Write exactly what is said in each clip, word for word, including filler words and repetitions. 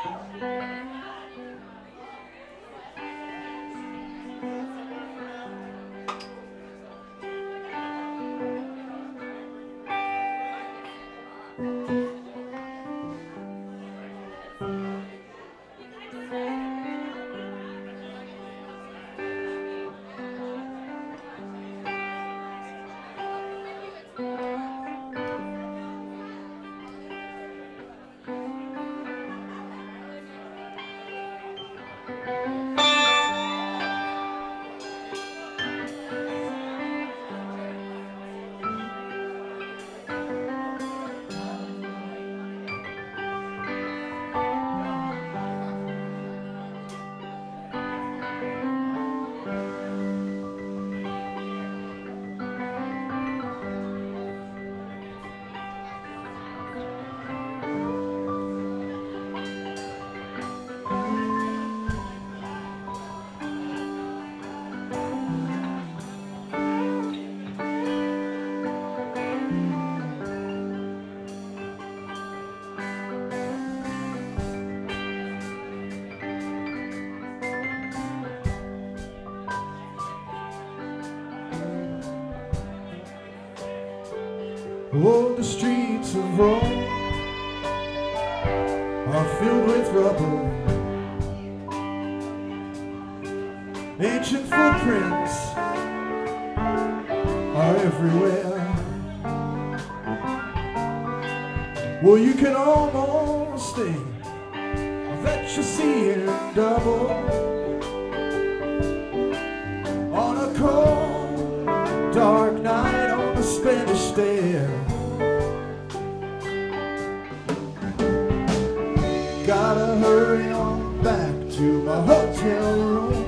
Oh, the streets of Rome are filled with rubble. Ancient footprints are everywhere. Well, you can almost think that you're seeing double on a cold, dark night on the Spanish Stair. Gotta hurry on back to my hotel room,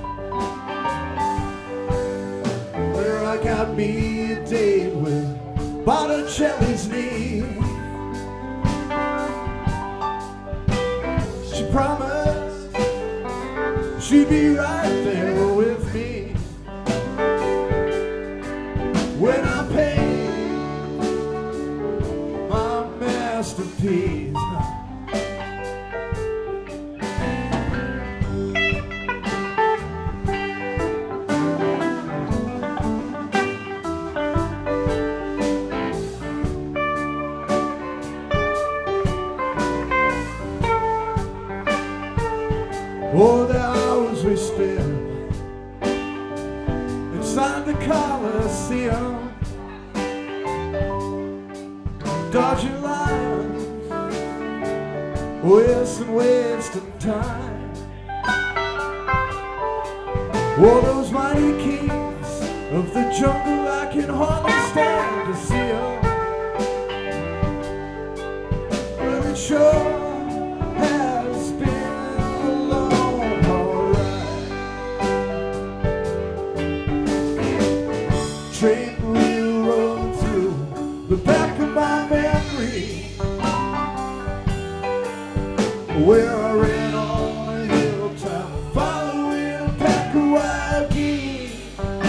where I got me a date with Botticelli's knee. She promised she'd be right there with me when I paid my masterpiece. Oh, the hours we spent inside the Coliseum, dodging lines, oh yes, and wasting time. Oh, those mighty kings of the jungle, I can hardly stand to see them. Well, it sure has been train wheel roll through the back of my memory, where I ran on a hilltop following a pack of wild geese.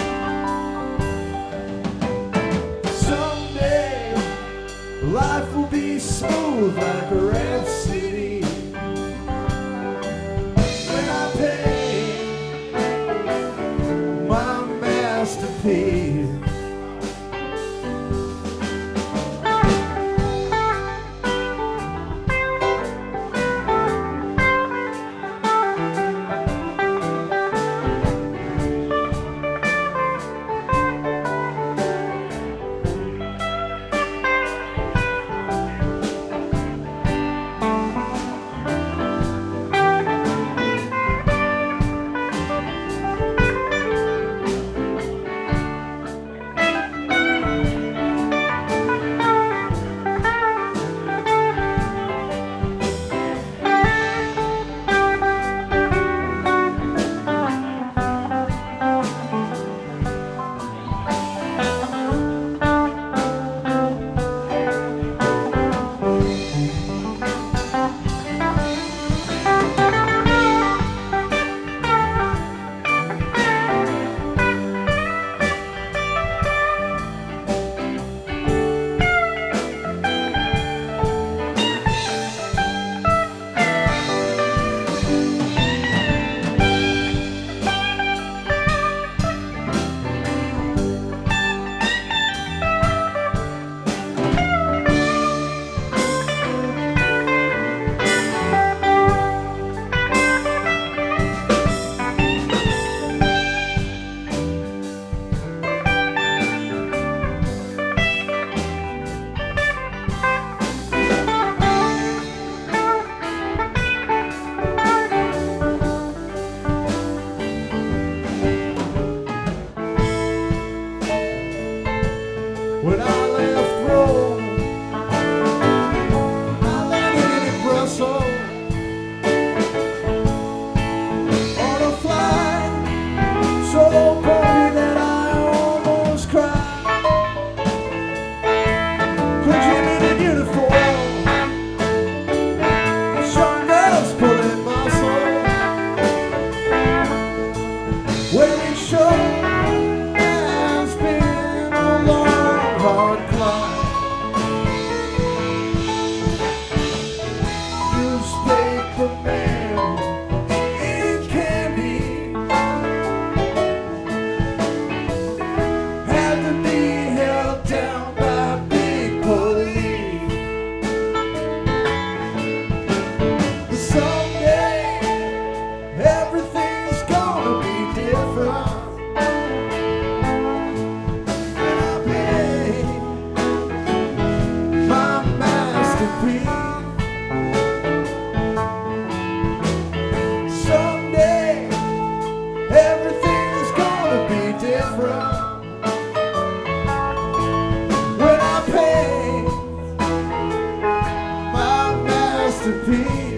Someday life will be smooth like a rhapsody when I pay my masterpiece.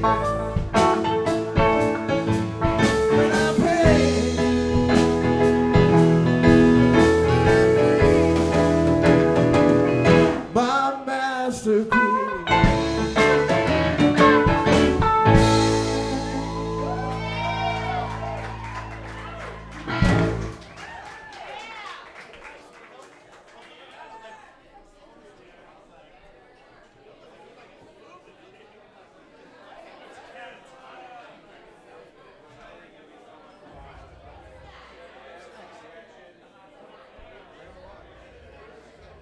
yeah.